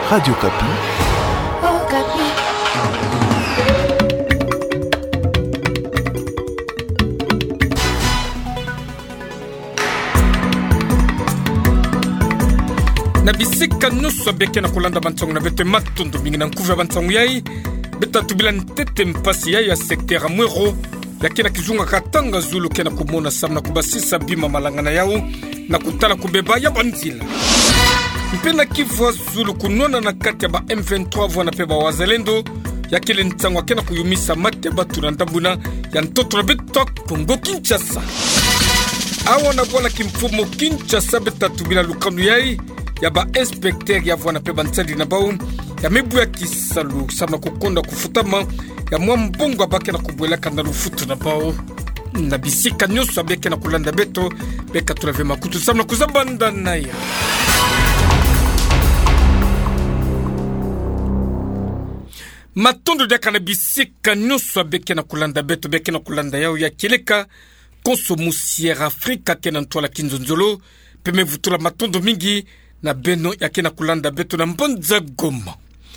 Radio Kapi. Oh, Kapi. Na bisika nusu beke na kulanda bantongo na bete matundu mingi na nkuva bantongo yai beta tubila ntete mpasi yai ya sekter amwero yakina kizunga katanga zulu kena kumona samna kubasisa bima malangana yao na kutala kubeba ya banzila mpena kivwa zulu kunona na kati ya ba M23 vwana peba wazalendo yakile ntangwa kena kuyumisa mate batu na ndambuna ya ntoto na beta Kongo Kinshasa awa na bwala kimfumo Kinshasa beta tubila lukanu yai ya ba inspecteur ya vwana peba nsadi na bao ya mebu ya kisalu samna kukonda kufutama ya mwambongo abake na kubwelaka na lufutu na bao na bisika nyoso abeke na kulanda beto beka tulave makutu samna kuzabanda na ya matondo deka na bisika nyoso abeke na kulanda beto beke na kulanda yao ya kileka konso musiera Afrika kena ntwala kinzonzolo peme vutula matondo mingi na beno ya kena kulanda beto na mbonza Goma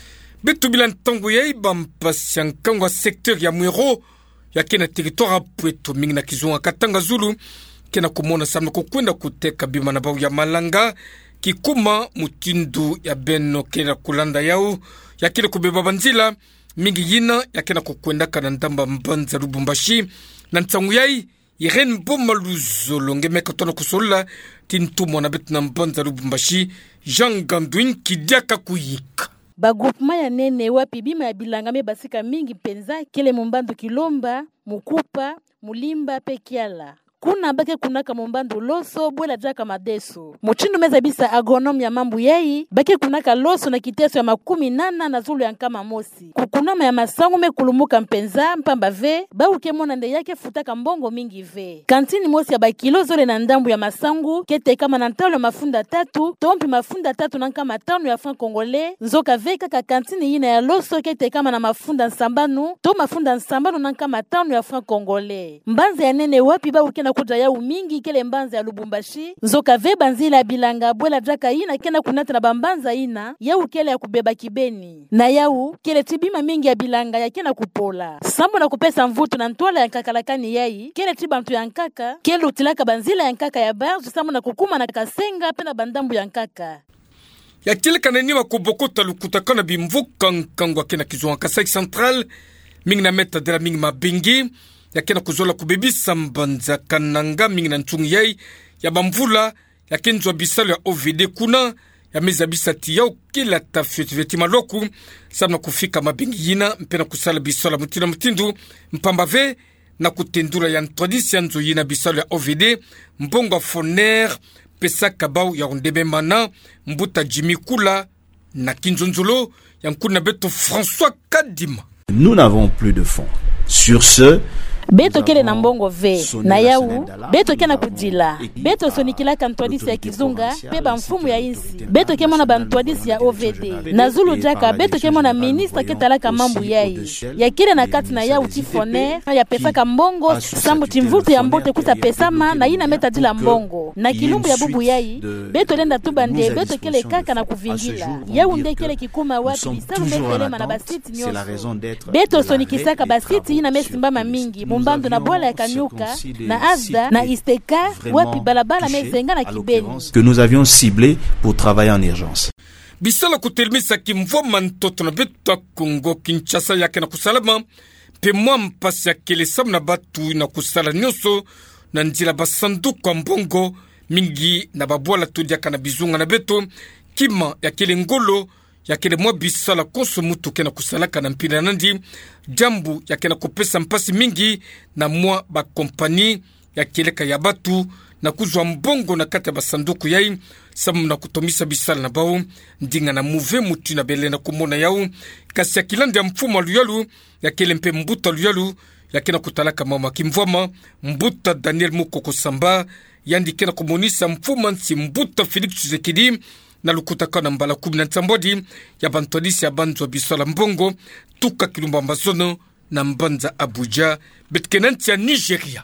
betu bila ntango ya iba mpasi ya nkangwa sektor ya mwero ya kena territoire Pweto mingi na kizunga katanga zulu kena kumona samna kukwenda kuteka bima na bau ya malanga kikuma mutindu ya beno kena kulanda yao ya kena kubeba banzila mingi yina ya kena kukwenda kana ndamba mbanza Lubumbashi na ntango yai Irene Bomaluzolo ngemeka tono kusola tintumo na betu na mbanza Lubumbashi Jean Ganduin kidiaka kuyika Bagroupema ya nene wapi bima ya bilanga me basika mingi penza kele Mombando Kilomba, Mukupa, Mulimba pe Kiala. Kuna bake kunaka Mombando Loso bwela jaka Madeso. Muchindu meza bisa agronome ya mambu yei bake kunaka Loso na kiteso ya 18 na zulu ya nkama mosi. Kukunama ya masangu me kulumuka mpenza mpamba ve ba ukemona nde yake futaka mbongo mingi ve. Kantini mosi ya bakilo zole na ndambu ya masangu kete kama na ntalo ya mafunda 3 tompi mafunda 3 na nkama 5 ya franc congolais nzoka ve kaka kantini yina ya Loso kete kama na mafunda nsambanu to mafunda nsambanu na nkama 5 ya franc congolais. Mbanza ya nene wapi ba ukena kuja ya umingi kele mbanza ya Lubumbashi nzoka ve banzila bilanga bwela jaka ina kena kunata na bambanza ina ya ukele ya kubeba kibeni na yau kele tibima mingi ya bilanga ya kena kupola sambo na kupesa mvutu na ntwala ya nkakalakani yai kele tibantu ya nkaka kele utilaka banzila ya nkaka ya barge sambo na kukuma na kasenga pena bandambu ya nkaka ya kile kaneni wa kubokota lukutakana bimvuka nkangwa kena kizunga Kasai Central mingi na meta de la mingi mabingi ya kena kuzola kubebisa mbanza kananga mingi na ntungi yai ya bamvula ya kenjwa bisalo ya OVD kuna ya meza bisati yao kila tafiti veti maloku samna kufika mabingi yina mpena kusala bisala mutina mutindu mpambave na kutendula ya ntradisi ya nzo yina bisalo ya OVD mbonga foner pesa kabau ya undebe mana mbuta Jimmy Kula na kinzonzolo ya nkuna beto François Kadima. Nous n'avons plus de fonds. Sur ce, beto kele na mbongo ve na yau beto kena kudila beto sonikila kantwadisi ya kizunga peba mfumu ya insi beto kemona bantwadisi ya OVD na zulu jaka beto kemona ministra ketalaka mambu yai ya kile na kati na yau tifoner ya pesaka mbongo sambu timvutu ya mbote kuta pesama na ina meta dila mbongo na kilumbu ya bubu yai beto lenda tubande beto kele kaka na kuvingila yau nde kele kikuma wapi bisalu betelema na basiti nyoso beto sonikisaka basiti ina mesimbama mingi Mbando na bola ya Kanyuka na Azda na Isteka wapi balabala mezenga na Kibeni que nous avions ciblé pour travailler en urgence. Bisala kutelmisa kimvoma ntoto na beta Kongo Kinshasa yake na kusalama pe mpasi ya kele samna batu na kusala nyoso na njila basandu kwa mbongo mingi na babola tudiaka na bizunga na beto kima ya kele ngolo ya kele mwa bisala konso mutu kena kusalaka na mpina nandi jambu ya kena kupesa mpasi mingi na mwa ba kompani ya keleka ya batu na kuzwa mbongo na kata basanduku yai samu na kutomisa bisala na bao ndinga na muve mutu na bele na kumona yao kasi ya kilandi ya mfuma luyalu ya kele mpe mbuta luyalu ya kena kutalaka mama kimvoma mbuta Daniel Mukoko Samba yandi kena kumonisa mfuma nsi mbuta Felix Tshisekedi na lukutaka na mbala 10 ya bantwadisi ya banzwa bisala mbongo tuka kilumba mbazono na mbanza Abuja betkenanti ya Nigeria.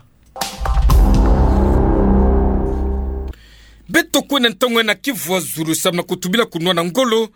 Beto kwena ntongo na Kivu Zulu samna kutubila kunwa na ngolo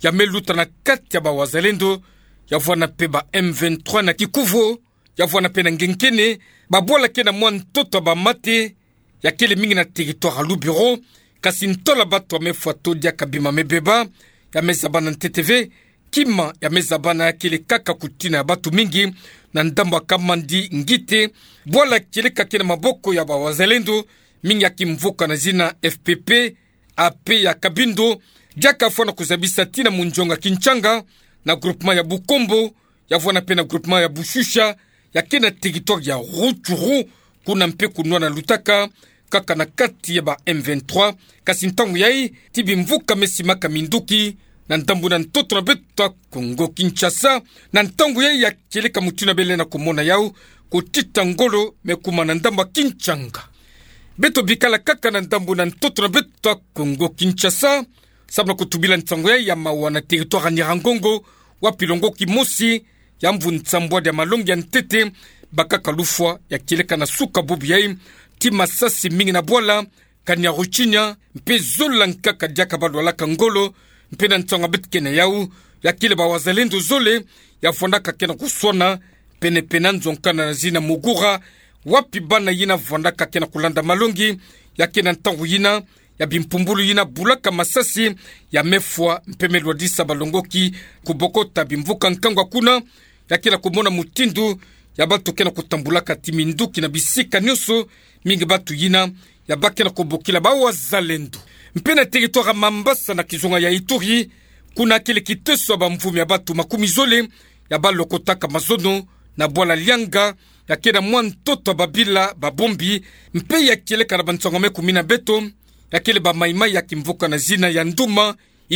yameluta na kati ya bawazalendo yavwana pe ba M23 na Kikuvo yavwana pe na Ngenkene babola ke na mwa ntoto bamate yakele mingi na territoire Lubero kasi ntola bato amefwato dia kabima mebeba yamezabana TTV kima yamezabana yakele kaka kutina ya batu mingi na ndambo akamandi ngite bola kele kakena maboko ya bawazalendo mingi yakimvuka na zina FPP AP ya Kabindo diaka fona kuzabisa tina munjonga Kinchanga na groupement ya Bukombo yavwana pe na groupement ya Bushusha yakena territoire ya Rutshuru kuna mpe kunwa na lutaka kaka na kati ya ba M23 kasi ntangu yai tibi mvuka mesimaka minduki na ndambu na ntoto na beta Kongo Kinshasa na ntangu yai ya keleka mutuna bele na kumona yao kutita ngolo mekuma na ndamba Kinchanga beto bikala kaka na ndambu na ntoto na beta Kongo Kinshasa sabna kutubila ntangu yai ya mawa na territoire Nirangongo wapilongo kimosi ya mvu nsambwa ya malongi ya ntete bakaka lufwa ya keleka na suka bubi yai tima sasi mingi na bola kanya ruchinya mpe zola nkaka diaka balwala kangolo mpe na ntonga betkene yau ya kile bawazalendo zole ya fondaka kena kusona pene pena nzonkana na zina Mugura wapi bana yina fondaka kena kulanda malongi ya kena ntangu yina ya bimpumbulu yina bulaka masasi ya mefwa mpe melwadisa balongoki kubokota bimvuka nkangwa kuna ya kena kumona mutindu ya batu kena kutambulaka timinduki na bisika nyoso mingi batu yina ya bakena kubokila bawazalendo mpe na territoire Mambasa na kizonga ya Ituri kuna kile kiteso ba mvumi ya batu makumi zole ya balokotaka mazono na bola lianga ya kena mwa ntoto babila babombi mpe ya keleka na bantsongome kumina beto ya kele ba maimai ya kimvuka na zina ya Nduma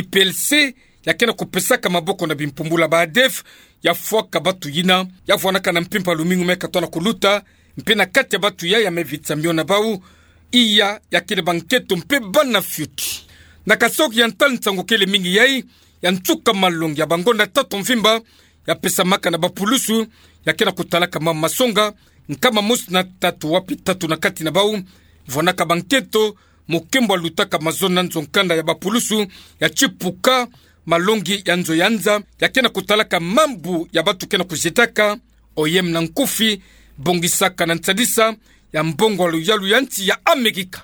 IPLC ya kena kupesaka maboko na bimpumbula ba ADF ya fwaka batu yina ya fwanaka na mpimpa lumingu meka tona kuluta mpe na kati ya batu ya mevitsa mbiona bau iya ya kele banketo mpe bana fyuti na kasoki ya ntali ntango kele mingi yai ya ntsuka malongi ya bangonda tato mfimba ya pesa maka na bapulusu ya kena kutalaka mama masonga nkama mosi na tatu wapi tatu na kati na bau vonaka banketo mukembo lutaka mazona nzonkanda ya bapulusu ya chipuka malongi ya nzo yanza ya kena kutalaka mambu ya batu kena kujetaka oyem na nkufi bongisaka na ntsadisa ya mbongo luyalu ya nti ya Amerika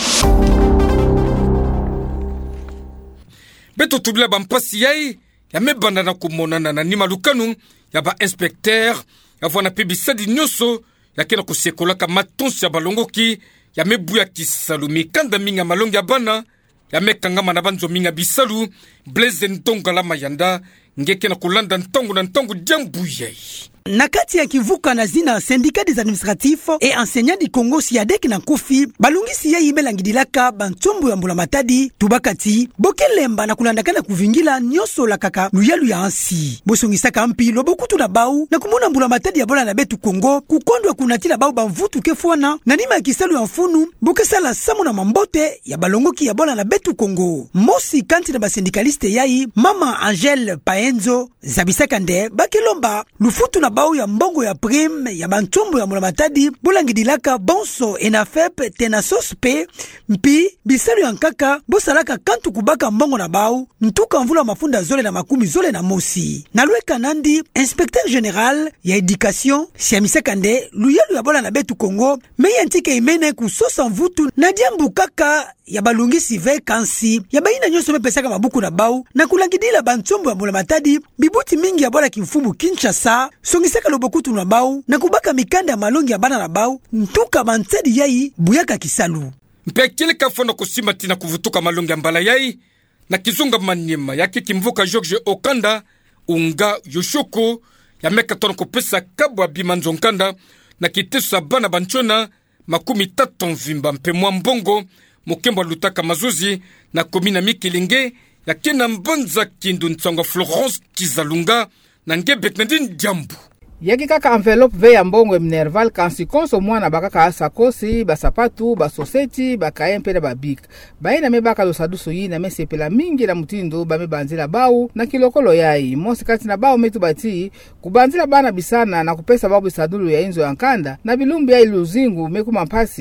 beto tubila bampasi yai ya mebanda na kumonana na nima lukanu ya ba inspecteur ya vwana pebisadi nyoso ya kena kusekolaka matonsi ya balongoki ya mebuya kisalu mikanda minga malongi ya bana ya mekangama na banzo minga bisalu Blaise Ntonga la mayanda ngeke na kulanda ntongo na ntongo jambu yei na kati ya kivuka na zina syndicat des administratifs et enseignants du Congo SIADEC na Kofi balungisi ya ibelangidilaka bantsombo ya mbula matadi tubakati bokelemba na kulandakana kuvingila nyoso la kaka luyalu ya ansi bosongisaka mpi lobokutu na bau na kumona mbula matadi ya bola na betu Congo kukondwa kunatila bau bamvutu kefwana na nima ya kisalu ya mfunu bokesala samu na mambote ya balongoki ya bola na betu Congo mosi kanti na basindikaliste yai mama Angel Paenzo zabisaka nde bakilomba lufutu na bau ya mbongo ya prime ya bantsombo ya mbula matadi bolangidilaka bonso enafep tena sospe mpi bisalu ya nkaka bosalaka kantu kubaka mbongo na bau ntuka mvula mafunda zole na makumi zole na mosi na lweka nandi inspecteur général ya éducation siamisaka nde luyalu ya bola na betu Congo meya ntike imene kusosa mvutu na diambu kaka ya balungisi ve kansi ya baina nyoso mepesaka mabuku na bau na kulangidila bantsombo ya mbula matadi bibuti mingi ya bola kimfumu Kinshasa songisaka lobokutu na bau na kubaka mikanda ya malongi ya bana na bau ntuka bantsedi yai buyaka kisalu mpe kilika fono kusima tina kuvutuka malongi ya mbala yai na kizunga manyema yaki kimvuka George Okanda unga yoshoko ya meka tono kupesa kabwa bimanzonkanda na kitesa bana banchona makumi tatu mvimba mpe mwa mbongo mukembo lutaka mazuzi na komina Mikilinge ya kena mbonza kindu ntsonga Florence Kizalunga na ngebet na din jambu yaki kaka envelope ve ya mbongo Minerval kansi konso mwana bakaka sakosi basapatu basoseti bakaye mpe na babik baina mebaka losaduso yi na mesepela mingi na mutindo bamebanzila bau na kilokolo yai mosi kati na bau metu bati kubanzila bana bisana na kupesa babu sadulu ya inzo ya nkanda na bilumbi ya iluzingu meku mampasi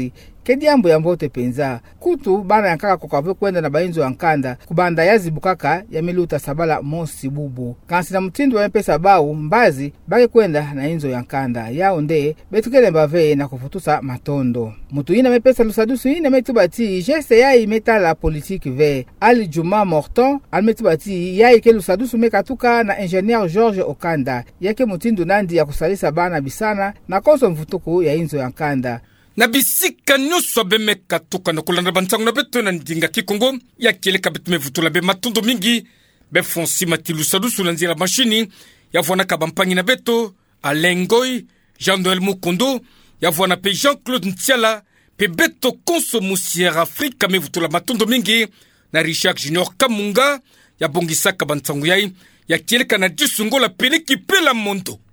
kediambo ya mbote penza kutu bana yankaka kokave kwenda na bainzo ya nkanda kubanda yazi bukaka ya miluta sabala mosi bubu kansi na mutindo wa mpesa bau mbazi bake kwenda na inzo ya nkanda yao nde betukele mbave na kufutusa matondo mutu ina mepesa lusadusu ina metubati geste yai metala politique ve Ali Juma Morton almetubati yai ke lusadusu mekatuka na ingénieur George Okanda yake mutindo nandi ya kusalisa bana bisana na koso mvutuku ya inzo ya nkanda na bisika nyuso bemekatuka na kulanda bantangu na beto na ndinga kikongo ya kieleka betu mevutula be matundo mingi be fonsi matilusadusu na nzira mashini ya vwana kabampangi na beto Alengoi Jean-Noël Mukondo ya vwana pe Jean-Claude Ntiala pe beto konso musière Afrika mevutula matundo mingi na Richard Junior Kamunga ya bongisa kabantangu yai ya kieleka na jisungo la peliki pela mondo